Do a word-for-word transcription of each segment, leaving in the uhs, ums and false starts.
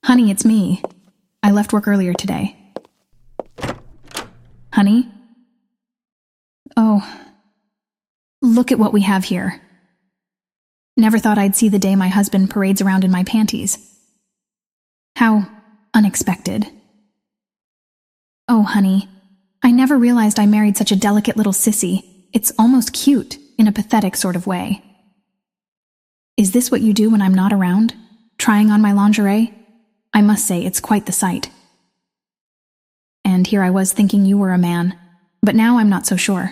Honey, it's me. I left work earlier today. Honey? Oh, look at what we have here. Never thought I'd see the day my husband parades around in my panties. How unexpected. Oh, honey, I never realized I married such a delicate little sissy. It's almost cute, in a pathetic sort of way. Is this what you do when I'm not around? Trying on my lingerie? I must say, it's quite the sight. And here I was thinking you were a man, but now I'm not so sure.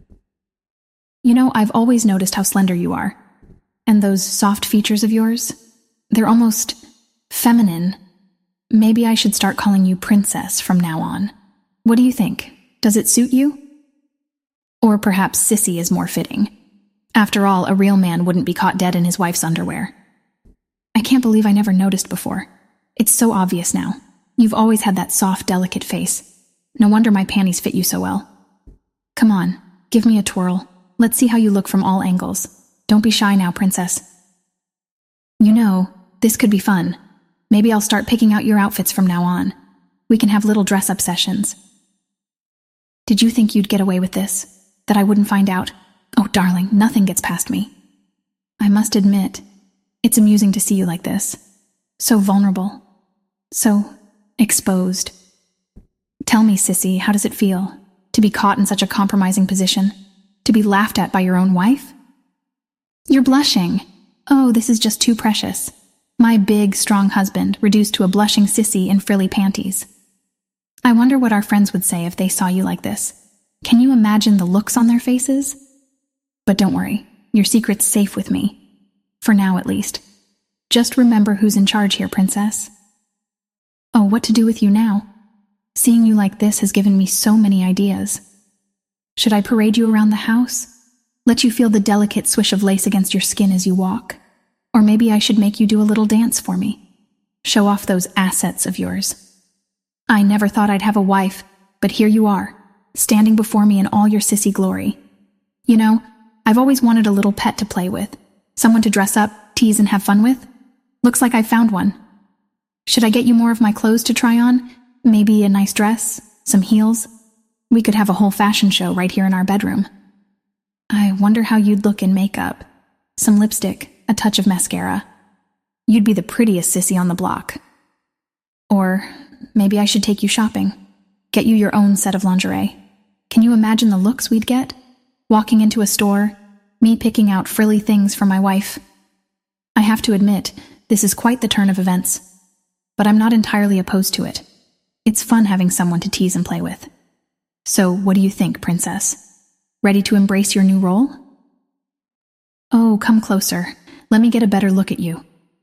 You know, I've always noticed how slender you are. And those soft features of yours, they're almost feminine. Maybe I should start calling you Princess from now on. What do you think? Does it suit you? Or perhaps Sissy is more fitting. After all, a real man wouldn't be caught dead in his wife's underwear. I can't believe I never noticed before. It's so obvious now. You've always had that soft, delicate face. No wonder my panties fit you so well. Come on, give me a twirl. Let's see how you look from all angles. Don't be shy now, Princess. You know, this could be fun. Maybe I'll start picking out your outfits from now on. We can have little dress-up sessions. Did you think you'd get away with this? That I wouldn't find out? Oh, darling, nothing gets past me. I must admit, it's amusing to see you like this. So vulnerable. So exposed. Tell me, Sissy, how does it feel to be caught in such a compromising position? To be laughed at by your own wife? You're blushing. Oh, this is just too precious. My big, strong husband reduced to a blushing sissy in frilly panties. I wonder what our friends would say if they saw you like this. Can you imagine the looks on their faces? But don't worry, your secret's safe with me. For now, at least. Just remember who's in charge here, Princess. Oh, what to do with you now? Seeing you like this has given me so many ideas. Should I parade you around the house? Let you feel the delicate swish of lace against your skin as you walk? Or maybe I should make you do a little dance for me. Show off those assets of yours. I never thought I'd have a wife, but here you are, standing before me in all your sissy glory. You know, I've always wanted a little pet to play with, someone to dress up, tease, and have fun with. Looks like I found one. Should I get you more of my clothes to try on? Maybe a nice dress, some heels? We could have a whole fashion show right here in our bedroom. I wonder how you'd look in makeup. Some lipstick, a touch of mascara. You'd be the prettiest sissy on the block. Or maybe I should take you shopping. Get you your own set of lingerie. Can you imagine the looks we'd get? Walking into a store, me picking out frilly things for my wife. I have to admit, this is quite the turn of events. But I'm not entirely opposed to it. It's fun having someone to tease and play with. So what do you think, Princess? Ready to embrace your new role? Oh, come closer. Let me get a better look at you.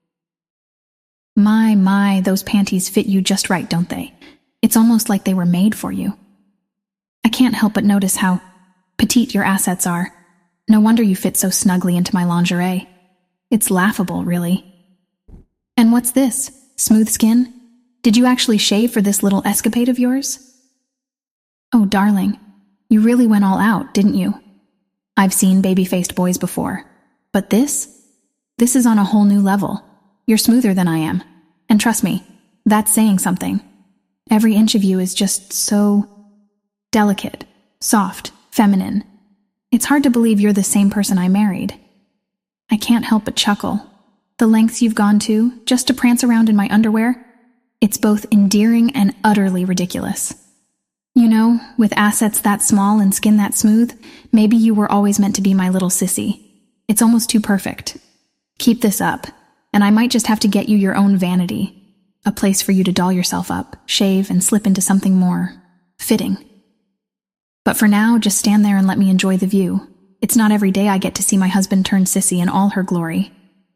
My, my, those panties fit you just right, don't they? It's almost like they were made for you. I can't help but notice how petite your assets are. No wonder you fit so snugly into my lingerie. It's laughable, really. And what's this? Smooth skin? Did you actually shave for this little escapade of yours? Oh, darling, you really went all out, didn't you? I've seen baby-faced boys before, but this? This is on a whole new level. You're smoother than I am, and trust me, that's saying something. Every inch of you is just so delicate, soft, feminine. It's hard to believe you're the same person I married. I can't help but chuckle. The lengths you've gone to, just to prance around in my underwear, it's both endearing and utterly ridiculous. You know, with assets that small and skin that smooth, maybe you were always meant to be my little sissy. It's almost too perfect. Keep this up, and I might just have to get you your own vanity, a place for you to doll yourself up, shave, and slip into something more fitting. But for now, just stand there and let me enjoy the view. It's not every day I get to see my husband turn sissy in all her glory.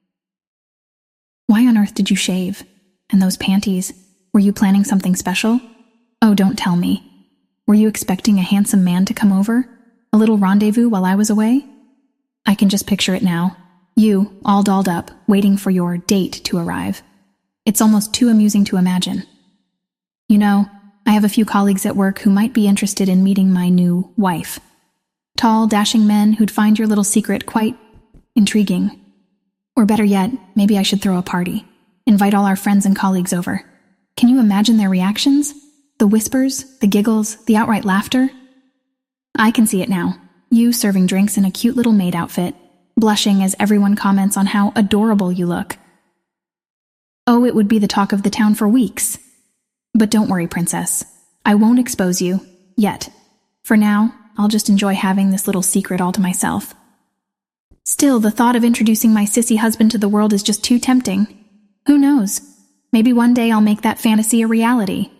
Why on earth did you shave? And those panties? Were you planning something special? Oh, don't tell me. Were you expecting a handsome man to come over? A little rendezvous while I was away? I can just picture it now. You, all dolled up, waiting for your date to arrive. It's almost too amusing to imagine. You know, I have a few colleagues at work who might be interested in meeting my new wife. Tall, dashing men who'd find your little secret quite intriguing. Or better yet, maybe I should throw a party. Invite all our friends and colleagues over. Can you imagine their reactions? The whispers, the giggles, the outright laughter? I can see it now. You serving drinks in a cute little maid outfit, blushing as everyone comments on how adorable you look. Oh, it would be the talk of the town for weeks. But don't worry, princess. I won't expose you, yet. For now, I'll just enjoy having this little secret all to myself. Still, the thought of introducing my sissy husband to the world is just too tempting. Who knows? Maybe one day I'll make that fantasy a reality.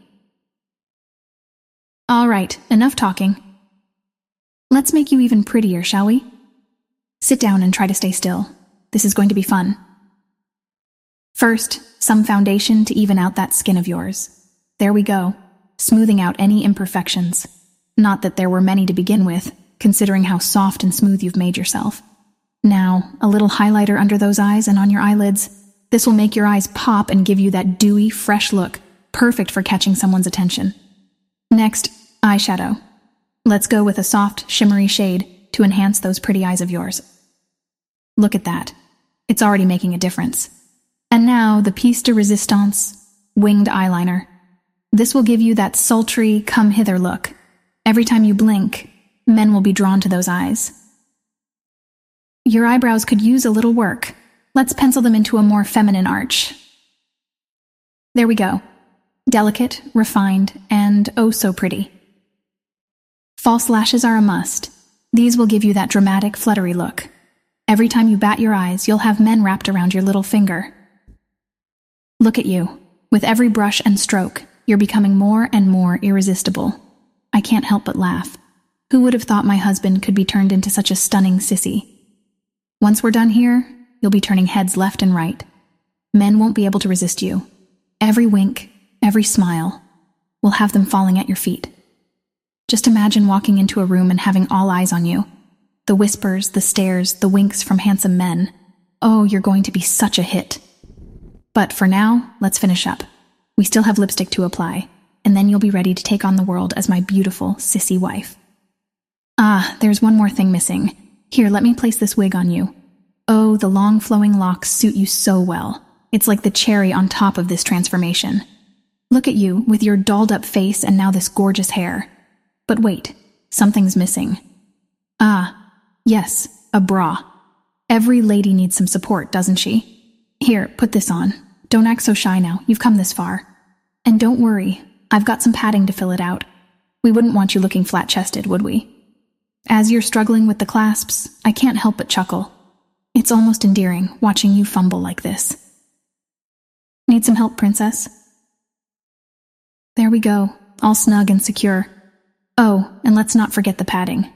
All right, enough talking. Let's make you even prettier, shall we? Sit down and try to stay still. This is going to be fun. First, some foundation to even out that skin of yours. There we go, smoothing out any imperfections. Not that there were many to begin with, considering how soft and smooth you've made yourself. Now, a little highlighter under those eyes and on your eyelids. This will make your eyes pop and give you that dewy, fresh look, perfect for catching someone's attention. Next, eyeshadow. Let's go with a soft, shimmery shade to enhance those pretty eyes of yours. Look at that. It's already making a difference. And now, the piece de resistance, winged eyeliner. This will give you that sultry, come-hither look. Every time you blink, men will be drawn to those eyes. Your eyebrows could use a little work. Let's pencil them into a more feminine arch. There we go. Delicate, refined, and oh so pretty. False lashes are a must. These will give you that dramatic, fluttery look. Every time you bat your eyes, you'll have men wrapped around your little finger. Look at you. With every brush and stroke, you're becoming more and more irresistible. I can't help but laugh. Who would have thought my husband could be turned into such a stunning sissy? Once we're done here, you'll be turning heads left and right. Men won't be able to resist you. Every wink, every smile, will have them falling at your feet. Just imagine walking into a room and having all eyes on you. The whispers, the stares, the winks from handsome men. Oh, you're going to be such a hit. But for now, let's finish up. We still have lipstick to apply, and then you'll be ready to take on the world as my beautiful, sissy wife. Ah, there's one more thing missing. Here, let me place this wig on you. Oh, the long flowing locks suit you so well. It's like the cherry on top of this transformation. Look at you, with your dolled up face and now this gorgeous hair. But wait, something's missing. Ah, yes, a bra. Every lady needs some support, doesn't she? Here, put this on. Don't act so shy now, you've come this far. And don't worry, I've got some padding to fill it out. We wouldn't want you looking flat-chested, would we? As you're struggling with the clasps, I can't help but chuckle. It's almost endearing, watching you fumble like this. Need some help, princess? There we go, all snug and secure. Oh, and let's not forget the padding.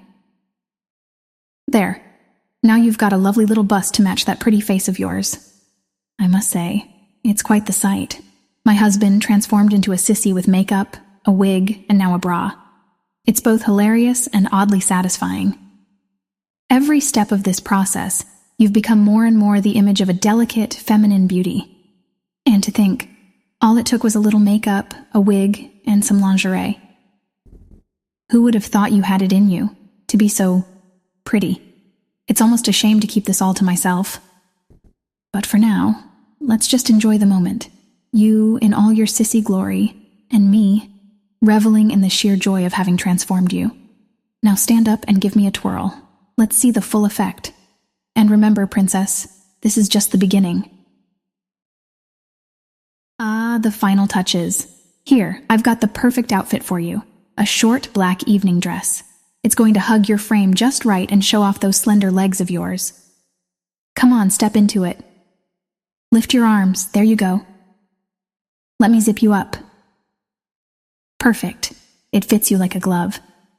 There. Now you've got a lovely little bust to match that pretty face of yours. I must say, it's quite the sight. My husband transformed into a sissy with makeup, a wig, and now a bra. It's both hilarious and oddly satisfying. Every step of this process, you've become more and more the image of a delicate, feminine beauty. And to think, all it took was a little makeup, a wig, and some lingerie. Who would have thought you had it in you, to be so pretty? It's almost a shame to keep this all to myself. But for now, let's just enjoy the moment. You in all your sissy glory, and me, reveling in the sheer joy of having transformed you. Now stand up and give me a twirl. Let's see the full effect. And remember, princess, this is just the beginning. Ah, the final touches. Here, I've got the perfect outfit for you. A short black evening dress. It's going to hug your frame just right and show off those slender legs of yours. Come on, step into it. Lift your arms, there you go. Let me zip you up. Perfect. It fits you like a glove.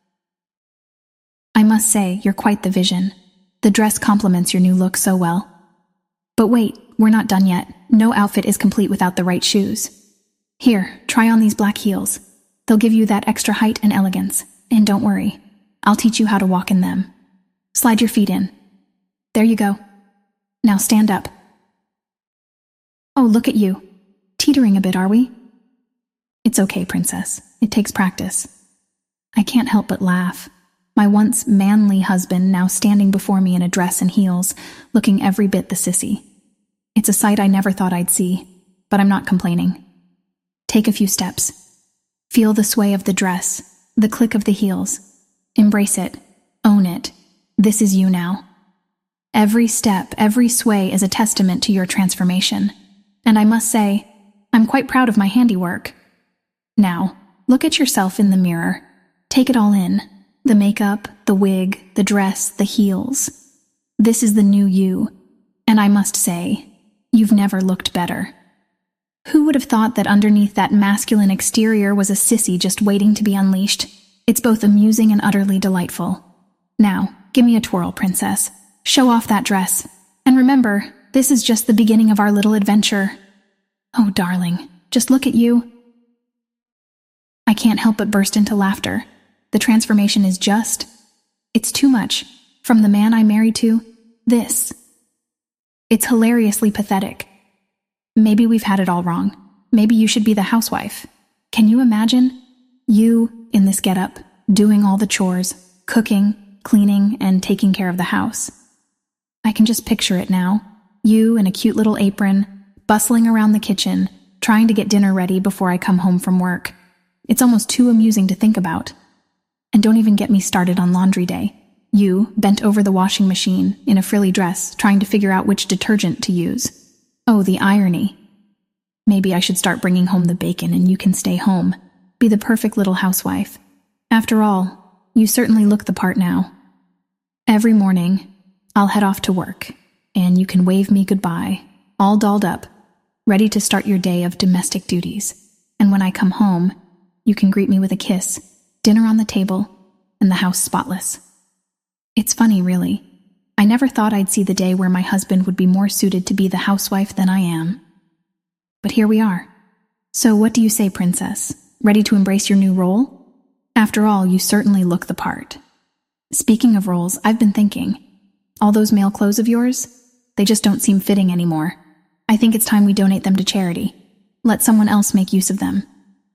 I must say, you're quite the vision. The dress complements your new look so well. But wait, we're not done yet. No outfit is complete without the right shoes. Here, try on these black heels. They'll give you that extra height and elegance. And don't worry, I'll teach you how to walk in them. Slide your feet in. There you go. Now stand up. Oh, look at you. Teetering a bit, are we? It's okay, princess. It takes practice. I can't help but laugh. My once manly husband now standing before me in a dress and heels, looking every bit the sissy. It's a sight I never thought I'd see, but I'm not complaining. Take a few steps. Feel the sway of the dress, the click of the heels. Embrace it. Own it. This is you now. Every step, every sway is a testament to your transformation. And I must say, I'm quite proud of my handiwork. Now, look at yourself in the mirror. Take it all in. The makeup, the wig, the dress, the heels. This is the new you. And I must say, you've never looked better. Who would have thought that underneath that masculine exterior was a sissy just waiting to be unleashed? It's both amusing and utterly delightful. Now, give me a twirl, princess. Show off that dress. And remember, this is just the beginning of our little adventure. Oh, darling, just look at you. I can't help but burst into laughter. The transformation is just... It's too much. From the man I married to, this. It's hilariously pathetic. Maybe we've had it all wrong. Maybe you should be the housewife. Can you imagine? You, in this getup, doing all the chores, cooking, cleaning, and taking care of the house. I can just picture it now. You in a cute little apron, bustling around the kitchen, trying to get dinner ready before I come home from work. It's almost too amusing to think about. And don't even get me started on laundry day. You, bent over the washing machine, in a frilly dress, trying to figure out which detergent to use. Oh, the irony. Maybe I should start bringing home the bacon and you can stay home. Be the perfect little housewife. After all, you certainly look the part now. Every morning, I'll head off to work, and you can wave me goodbye, all dolled up, ready to start your day of domestic duties. And when I come home, you can greet me with a kiss, dinner on the table, and the house spotless. It's funny, really. I never thought I'd see the day where my husband would be more suited to be the housewife than I am. But here we are. So what do you say, princess? Ready to embrace your new role? After all, you certainly look the part. Speaking of roles, I've been thinking. All those male clothes of yours? They just don't seem fitting anymore. I think it's time we donate them to charity. Let someone else make use of them.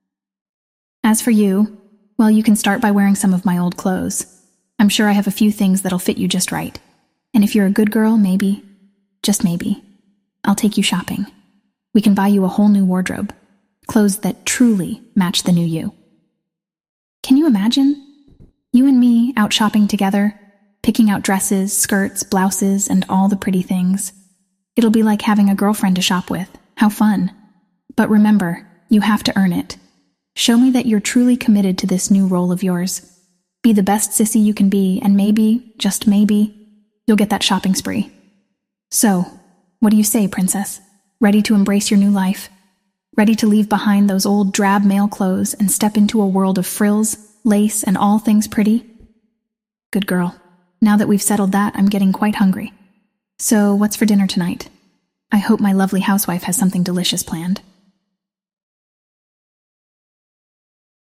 As for you, well, you can start by wearing some of my old clothes. I'm sure I have a few things that'll fit you just right. And if you're a good girl, maybe, just maybe, I'll take you shopping. We can buy you a whole new wardrobe. Clothes that truly match the new you. Can you imagine? You and me out shopping together, picking out dresses, skirts, blouses, and all the pretty things. It'll be like having a girlfriend to shop with. How fun. But remember, you have to earn it. Show me that you're truly committed to this new role of yours. Be the best sissy you can be, and maybe, just maybe, you'll get that shopping spree. So, what do you say, princess? Ready to embrace your new life? Ready to leave behind those old drab male clothes and step into a world of frills, lace, and all things pretty? Good girl. Now that we've settled that, I'm getting quite hungry. So, what's for dinner tonight? I hope my lovely housewife has something delicious planned.